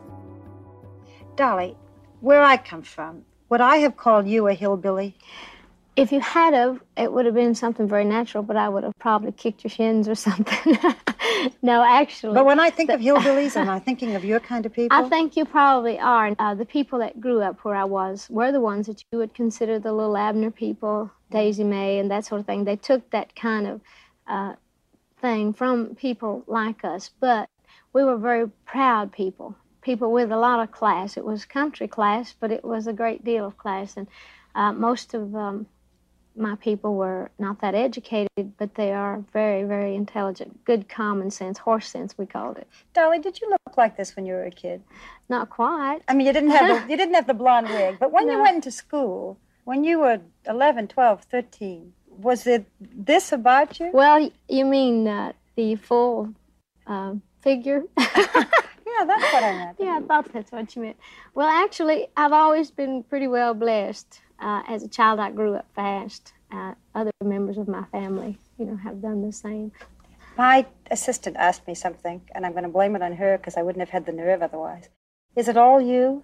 Dolly, where I come from, would I have called you a hillbilly? If you had of, it would have been something very natural, but I would have probably kicked your shins or something. No, actually. But when I think of hillbillies, am I thinking of your kind of people? I think you probably are. The people that grew up where I was were the ones that you would consider the little Abner people, Daisy Mae, and that sort of thing. They took that kind of thing from people like us, but we were very proud people with a lot of class. It was country class, but it was a great deal of class, and most of my people were not that educated, but they are very, very intelligent. Good common sense, horse sense, we called it. Dolly, did you look like this when you were a kid? Not quite. I mean, you didn't have the blonde wig, but when you went into school, when you were 11, 12, 13, was it this about you? Well, you mean the full figure? Yeah, that's what I meant. Yeah, I thought that's what you meant. Well, actually, I've always been pretty well blessed. As a child, I grew up fast. Other members of my family, have done the same. My assistant asked me something, and I'm going to blame it on her because I wouldn't have had the nerve otherwise. Is it all you?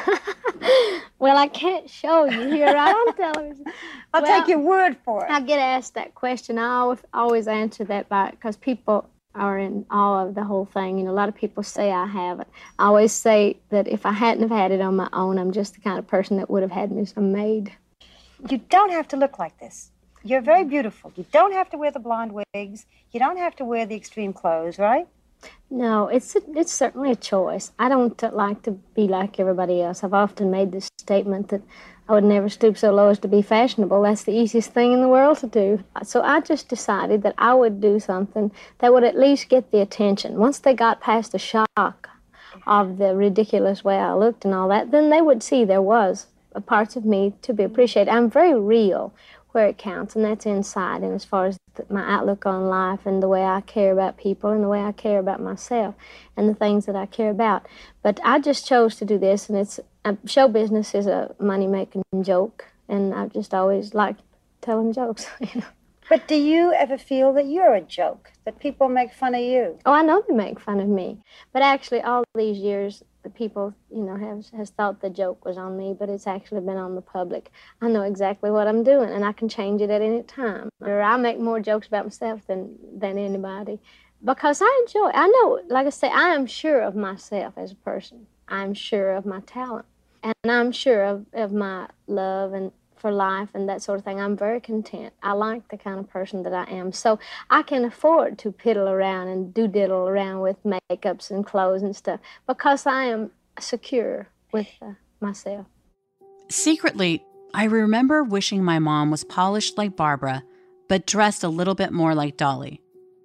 Well, I can't show you here on television. I'll take your word for it. I get asked that question. I always answer that because people are in awe of the whole thing. A lot of people say I have it. I always say that if I hadn't have had it on my own, I'm just the kind of person that would have had me some maid. You don't have to look like this. You're very beautiful. You don't have to wear the blonde wigs. You don't have to wear the extreme clothes, right? No, it's certainly a choice. I don't like to be like everybody else. I've often made this statement that I would never stoop so low as to be fashionable. That's the easiest thing in the world to do. So I just decided that I would do something that would at least get the attention. Once they got past the shock of the ridiculous way I looked and all that, then they would see there was a parts of me to be appreciated. I'm very real where it counts, and that's inside, and as far as my outlook on life and the way I care about people and the way I care about myself and the things that I care about. But I just chose to do this, and show business is a money-making joke, and I've just always liked telling jokes. But do you ever feel that you're a joke, that people make fun of you? Oh, I know they make fun of me, but actually all these years the people, has thought the joke was on me, but it's actually been on the public. I know exactly what I'm doing, and I can change it at any time. Or I make more jokes about myself than anybody, because I enjoy it. I know, like I say, I am sure of myself as a person. I'm sure of my talent, and I'm sure of my love and for life and that sort of thing. I'm very content. I like the kind of person that I am. So I can afford to piddle around and diddle around with makeups and clothes and stuff because I am secure with myself. Secretly, I remember wishing my mom was polished like Barbara, but dressed a little bit more like Dolly.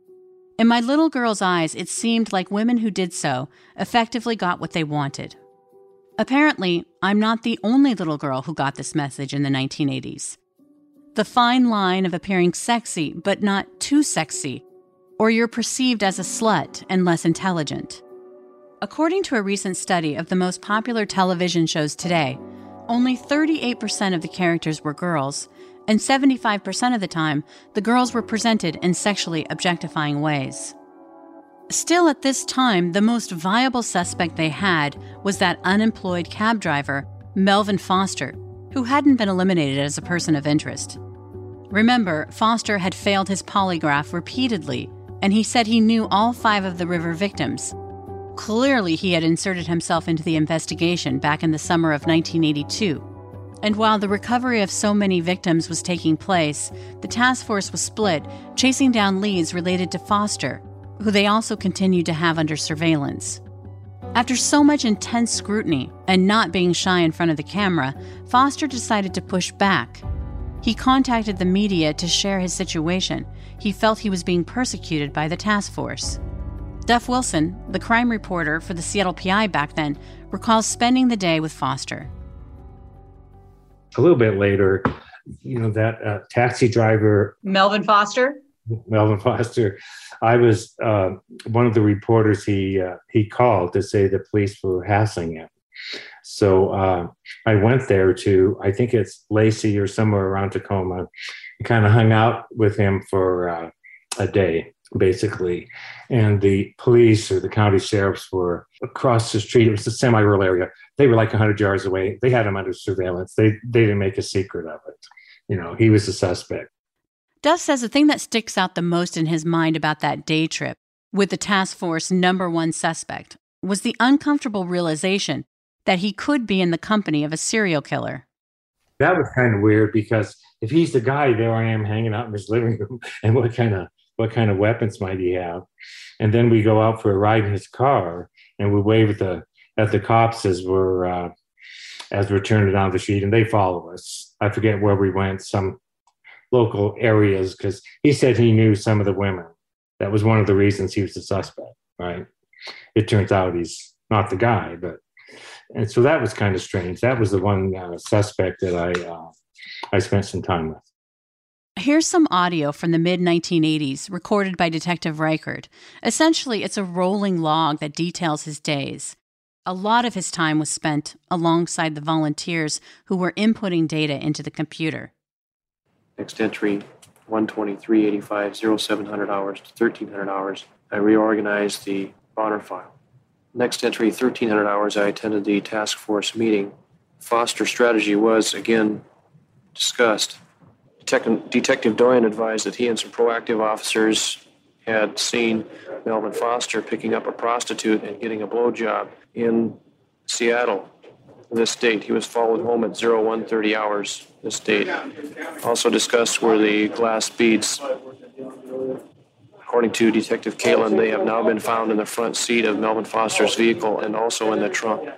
In my little girl's eyes, it seemed like women who did so effectively got what they wanted. Apparently, I'm not the only little girl who got this message in the 1980s. The fine line of appearing sexy, but not too sexy, or you're perceived as a slut and less intelligent. According to a recent study of the most popular television shows today, only 38% of the characters were girls, and 75% of the time, the girls were presented in sexually objectifying ways. Still, at this time, the most viable suspect they had was that unemployed cab driver, Melvin Foster, who hadn't been eliminated as a person of interest. Remember, Foster had failed his polygraph repeatedly, and he said he knew all 5 of the River victims. Clearly, he had inserted himself into the investigation back in the summer of 1982. And while the recovery of so many victims was taking place, the task force was split, chasing down leads related to Foster, who they also continued to have under surveillance. After so much intense scrutiny and not being shy in front of the camera, Foster decided to push back. He contacted the media to share his situation. He felt he was being persecuted by the task force. Duff Wilson, the crime reporter for the Seattle PI back then, recalls spending the day with Foster. A little bit later, that taxi driver, Melvin Foster, I was one of the reporters he called to say the police were harassing him. So I went there to, I think it's Lacey or somewhere around Tacoma, and kind of hung out with him for a day, basically. And the police or the county sheriffs were across the street. It was a semi-rural area. They were like 100 yards away. They had him under surveillance. They didn't make a secret of it. He was a suspect. Duff says the thing that sticks out the most in his mind about that day trip with the task force #1 suspect was the uncomfortable realization that he could be in the company of a serial killer. That was kind of weird because if he's the guy, there I am hanging out in his living room, and what kind of weapons might he have? And then we go out for a ride in his car, and we wave at the cops as we're turning down the street, and they follow us. I forget where we went, some local areas, because he said he knew some of the women. That was one of the reasons he was a suspect, right? It turns out he's not the guy, and so that was kind of strange. That was the one suspect that I spent some time with. Here's some audio from the mid-1980s recorded by Detective Reichert. Essentially, it's a rolling log that details his days. A lot of his time was spent alongside the volunteers who were inputting data into the computer. Next entry, 12385, 0700 hours to 1300 hours. I reorganized the Bonner file. Next entry, 1300 hours, I attended the task force meeting. Foster strategy was, again, discussed. Detective Doyen advised that he and some proactive officers had seen Melvin Foster picking up a prostitute and getting a blowjob in Seattle. This date, he was followed home at 0130 hours. This date. Also discussed were the glass beads. According to Detective Kalin, they have now been found in the front seat of Melvin Foster's vehicle and also in the trunk.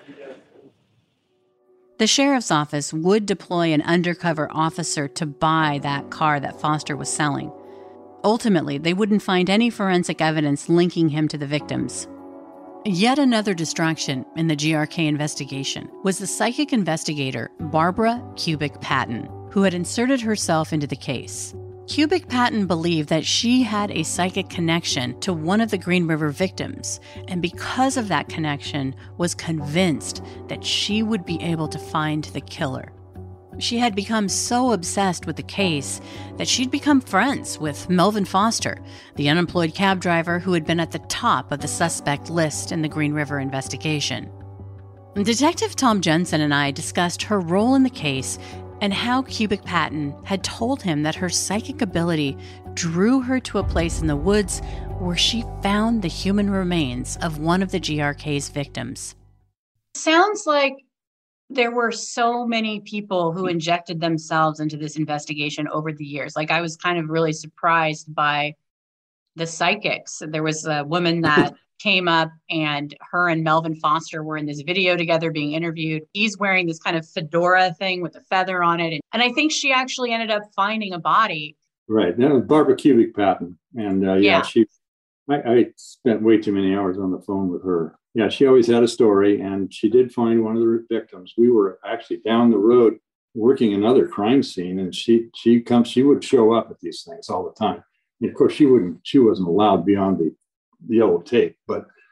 The sheriff's office would deploy an undercover officer to buy that car that Foster was selling. Ultimately, they wouldn't find any forensic evidence linking him to the victims. Yet another distraction in the GRK investigation was the psychic investigator Barbara Kubik Patton, who had inserted herself into the case. Kubik Patton believed that she had a psychic connection to one of the Green River victims, and because of that connection, was convinced that she would be able to find the killer. She had become so obsessed with the case that she'd become friends with Melvin Foster, the unemployed cab driver who had been at the top of the suspect list in the Green River investigation. Detective Tom Jensen and I discussed her role in the case and how Kubik Patton had told him that her psychic ability drew her to a place in the woods where she found the human remains of one of the GRK's victims. Sounds like there were so many people who injected themselves into this investigation over the years. Like, I was kind of really surprised by the psychics. There was a woman that came up, and her and Melvin Foster were in this video together being interviewed. He's wearing this kind of fedora thing with a feather on it. And I think she actually ended up finding a body. Right. That was Barbara Kubik Patton. And I spent way too many hours on the phone with her. Yeah, she always had a story, and she did find one of the victims. We were actually down the road working another crime scene, and she would show up at these things all the time. And of course, she wasn't allowed beyond the yellow tape, but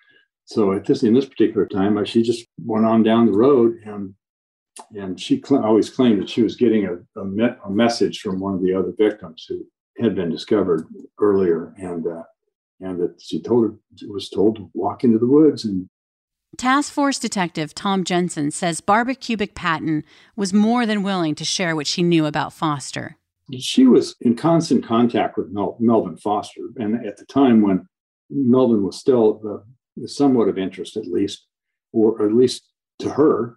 So in this particular time, she just went on down the road, and she always claimed that she was getting a message from one of the other victims who had been discovered earlier, and that she was told to walk into the woods. And Task Force Detective Tom Jensen says Barbara Kubik Patton was more than willing to share what she knew about Foster. She was in constant contact with Melvin Foster, and at the time when Melvin was still somewhat of interest, at least to her,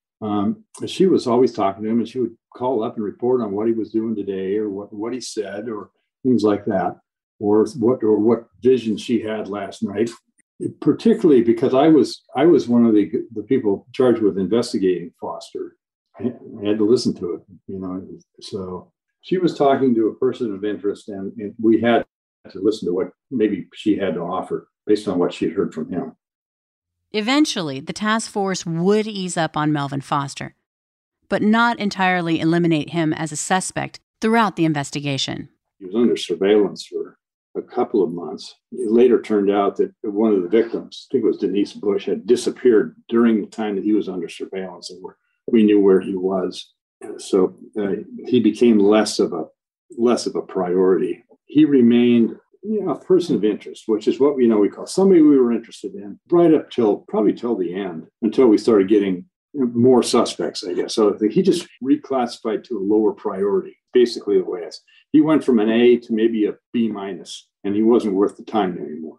she was always talking to him, and she would call up and report on what he was doing today, or what he said, or things like that, or what vision she had last night. Particularly because I was one of the people charged with investigating Foster. I had to listen to it, So she was talking to a person of interest, and we had to listen to what maybe she had to offer based on what she heard from him. Eventually, the task force would ease up on Melvin Foster, but not entirely eliminate him as a suspect throughout the investigation. He was under surveillance for a couple of months. It later turned out that one of the victims, I think it was Denise Bush, had disappeared during the time that he was under surveillance, and we knew where he was. So he became less of a priority. He remained a person of interest, which is what we call somebody we were interested in, right up till the end, until we started getting more suspects, I guess. So he just reclassified to a lower priority, basically the way it's. He went from an A to maybe a B-, and he wasn't worth the time anymore.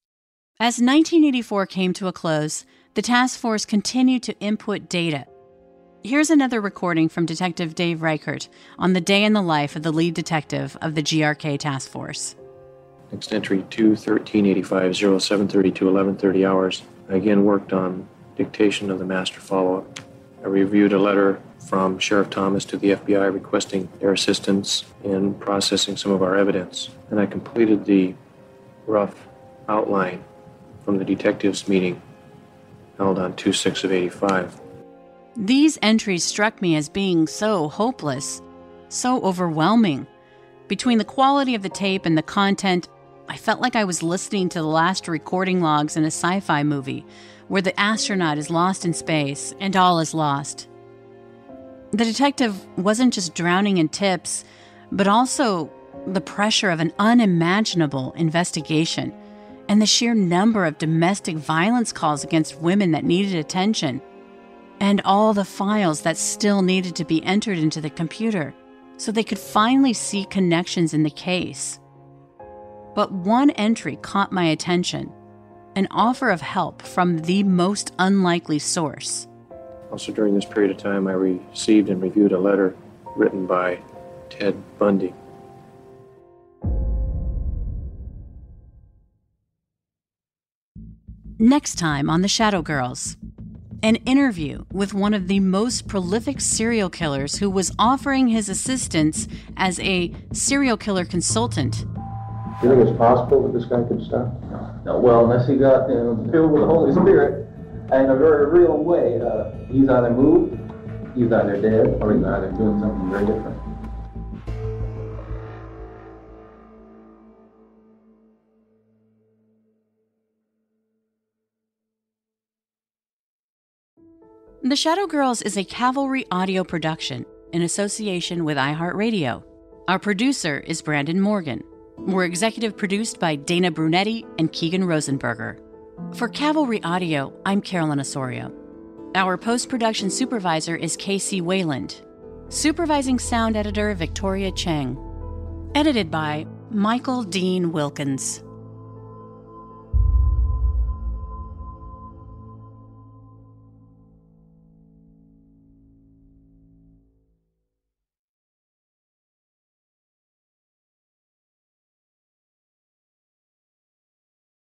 As 1984 came to a close, the task force continued to input data. Here's another recording from Detective Dave Reichert on the day in the life of the lead detective of the GRK task force. Next entry 2/13/85/07:30 to 11:30 hours. I again worked on dictation of the master follow-up. I reviewed a letter from Sheriff Thomas to the FBI requesting their assistance in processing some of our evidence. And I completed the rough outline from the detectives' meeting held on 2/6/85. These entries struck me as being so hopeless, so overwhelming. Between the quality of the tape and the content, I felt like I was listening to the last recording logs in a sci-fi movie where the astronaut is lost in space and all is lost. The detective wasn't just drowning in tips, but also the pressure of an unimaginable investigation and the sheer number of domestic violence calls against women that needed attention, and all the files that still needed to be entered into the computer so they could finally see connections in the case. But one entry caught my attention, an offer of help from the most unlikely source. Also during this period of time, I received and reviewed a letter written by Ted Bundy. Next time on The Shadow Girls, an interview with one of the most prolific serial killers who was offering his assistance as a serial killer consultant. Do you think it's possible that this guy could stop? No. Well, unless he got filled with the Holy Spirit in a very real way. He's either moved, he's either dead, or he's either doing something very different. The Shadow Girls is a Cavalry audio production in association with iHeartRadio. Our producer is Brandon Morgan. We're executive produced by Dana Brunetti and Keegan Rosenberger. For Cavalry Audio, I'm Carolyn Osorio. Our post-production supervisor is Casey Wayland. Supervising sound editor, Victoria Cheng. Edited by Michael Dean Wilkins.